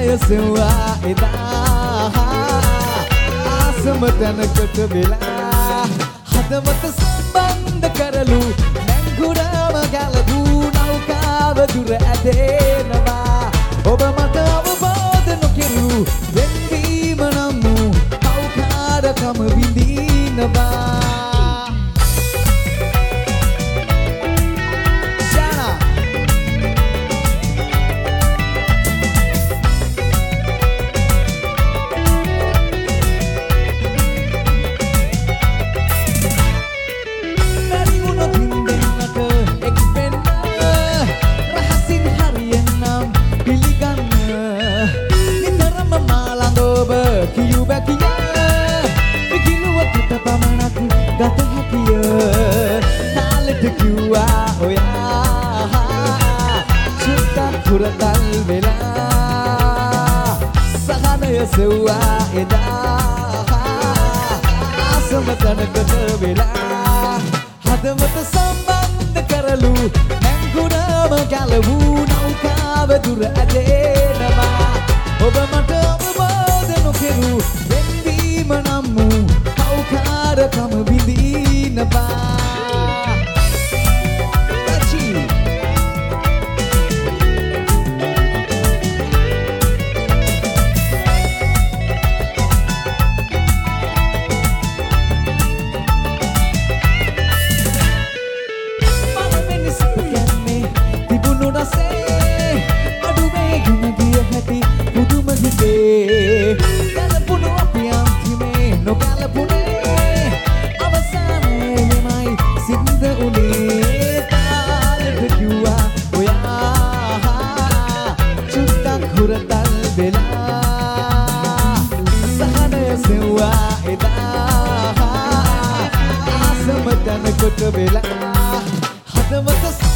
සෙව්වා එදා ආසම තැනකට වෙලා හදවත සම්බන්ධ කරලු නැංගුරම ගැලවූ නෞකාව දුර ඇදෙනවා ඔබ මට අවබෝධ නොකෙරු වෙන්වීම නම් වූ කවුකාරකම විඳිනවා ගත හැකිය තාලෙට කිව්වා ඔයා චුට්ටක් කුරතල් වෙලා සහනය සෙව්වා එදා ආසම තැනකට වෙලා හදවත සම්බන්ධ කරලු නැංගුරම ගැලවූ නෞකාව දුර ඇදෙනවා ඔබ මට අවබෝධ නොකෙරු වෙන්වීම නම් වූ කවුකාරකම විඳිනවා කොට වෙලා හදවත